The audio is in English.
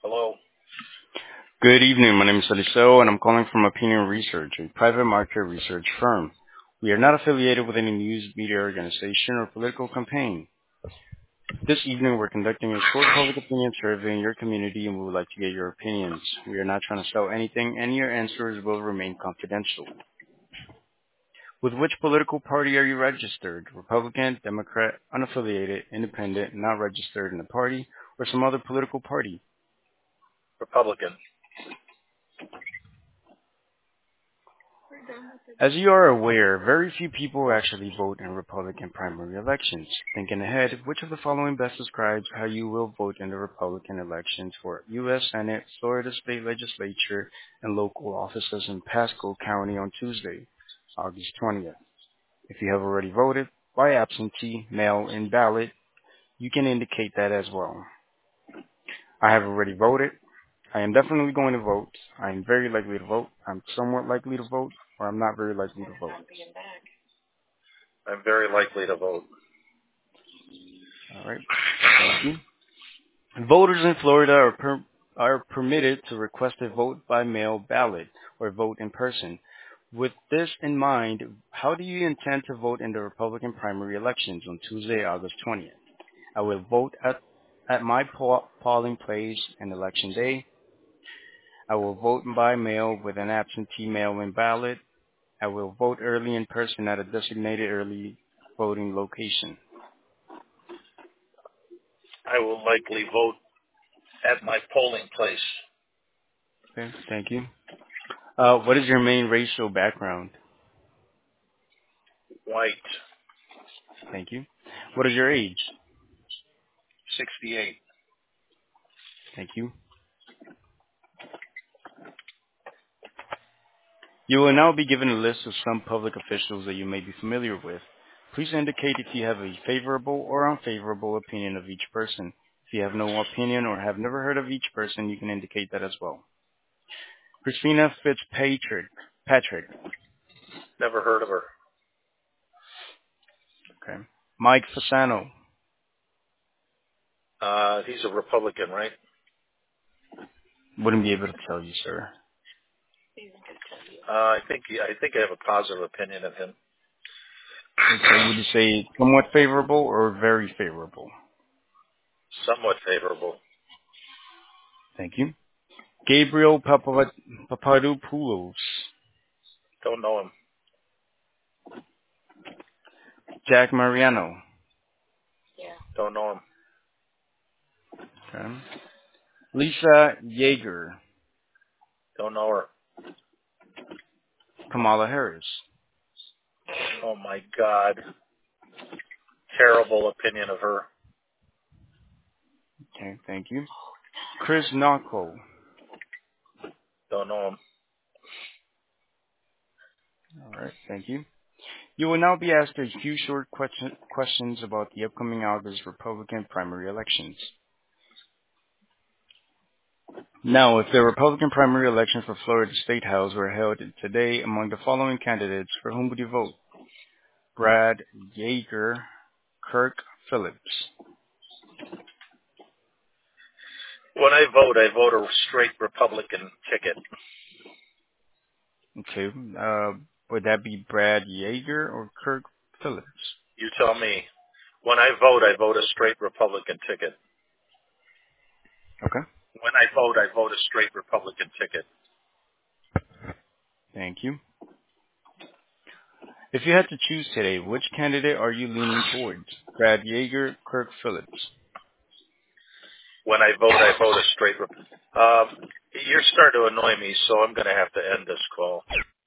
Hello. Good evening. My name is Eliseo, and I'm calling from Opinion Research, a private market research firm. We are not affiliated with any news media organization or political campaign. This evening, we're conducting a short public opinion survey in your community, and we would like to get your opinions. We are not trying to sell anything, and your answers will remain confidential. With which political party are you registered? Republican, Democrat, unaffiliated, independent, not registered in a party, or some other political party? Republican. As you are aware, very few people actually vote in Republican primary elections. Thinking ahead, which of the following best describes how you will vote in the Republican elections for U.S. Senate, Florida State Legislature, and local offices in Pasco County on Tuesday, August 20th? If you have already voted by absentee, mail-in ballot, you can indicate that as well. I have already voted. I am definitely going to vote. I am very likely to vote. I'm somewhat likely to vote, or I'm not very likely to vote. I'm very likely to vote. All right. Thank you. Voters in Florida are permitted to request a vote by mail ballot or vote in person. With this in mind, how do you intend to vote in the Republican primary elections on Tuesday, August 20th? I will vote at my polling place on election day. I will vote by mail with an absentee mail-in ballot. I will vote early in person at a designated early voting location. I will likely vote at my polling place. Okay, thank you. What is your main racial background? White. Thank you. What is your age? 68. Thank you. You will now be given a list of some public officials that you may be familiar with. Please indicate if you have a favorable or unfavorable opinion of each person. If you have no opinion or have never heard of each person, you can indicate that as well. Christina Fitzpatrick. Never heard of her. Okay. Mike Fasano. He's a Republican, right? Wouldn't be able to tell you, sir. I think I have a positive opinion of him. Okay. Would you say somewhat favorable or very favorable? Somewhat favorable. Thank you. Gabriel Papadopoulos. Don't know him. Jack Mariano. Don't know him. Okay. Lisa Yeager. Don't know her. Kamala Harris. Oh my God. Terrible opinion of her. Okay, thank you. Chris Narco. Don't know him. All right, thank you. You will now be asked a few short questions about the upcoming August Republican primary elections. Now, if the Republican primary elections for Florida State House were held today among the following candidates, for whom would you vote? Brad Yeager, Kirk Phillips. When I vote a straight Republican ticket. Okay, would that be Brad Yeager or Kirk Phillips? You tell me. When I vote a straight Republican ticket. Okay, When I vote a straight Republican ticket. thank you. If you had to choose today, which candidate are you leaning towards? Brad Yeager, Kirk Phillips. When I vote a straight. You're starting to annoy me, so I'm going to have to end this call.